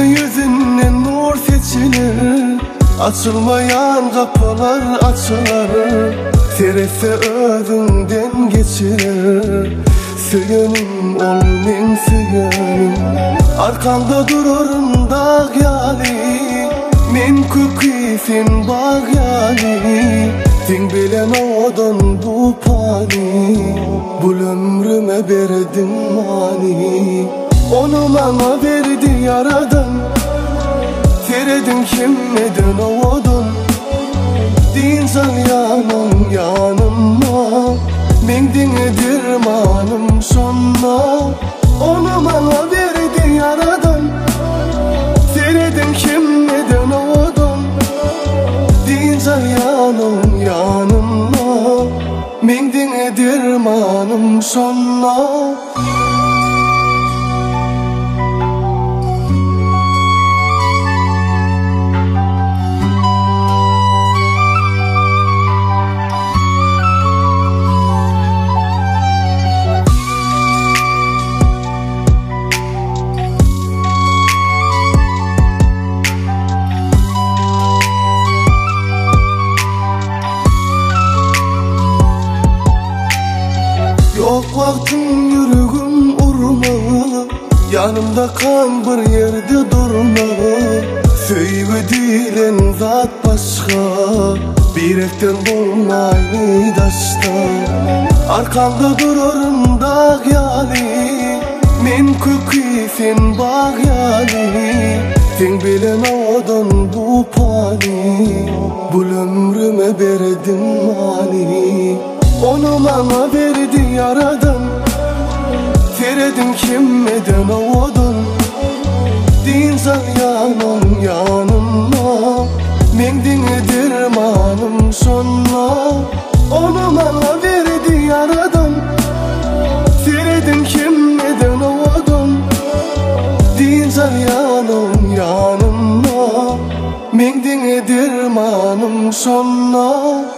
yüzünden nur seçilir, açılmayan kapılar açılır. Terese özünden geçirir, söylenim ol men söylenim. Arkanda dururun dağ yali, men kökü sen bağ yali. Sen bilen odan bu pani, bu ömrüme verdin mani. Onu bana verdi yaradan, teredin kimmeden odan. Dinsal yanım yanıma, mendin dirmanım sonuna. Onu bana verdi yaradan, teredin kimmeden odan. Dinsal yanım yanıma, mendin dirmanım sonuna. Yok vaktim yürügüm urma, yanımda kan bir yerde durma. Söyledilen zat başka, birekten bulmayı daşta. Arkamda dururun dağ yali, men kökü sen bağ yali. Sen bilen odan bu pani, bu ömrüme verdin mani. Onu bana verdi yaradan, teredin kimmeden odan. Dinsal yanım yanıma, mendin dirmanım sonuna. Onu bana verdi yaradan, teredin kimmeden odan. Dinsal yanım yanıma, mendin dirmanım sonuna.